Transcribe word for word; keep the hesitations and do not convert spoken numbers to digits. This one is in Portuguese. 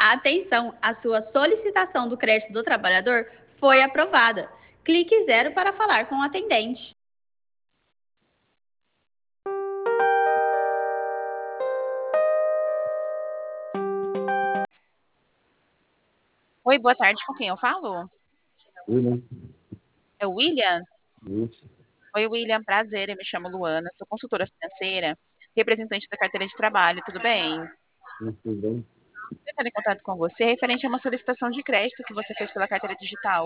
Atenção, a sua solicitação do crédito do trabalhador foi aprovada. Clique zero para falar com o atendente. Oi, boa tarde, com quem eu falo? William. É o William? Isso. Oi, William, prazer, eu me chamo Luana, sou consultora financeira, representante da carteira de trabalho, tudo bem? Tudo bem? Estou entrando em contato com você referente a uma solicitação de crédito que você fez pela carteira digital.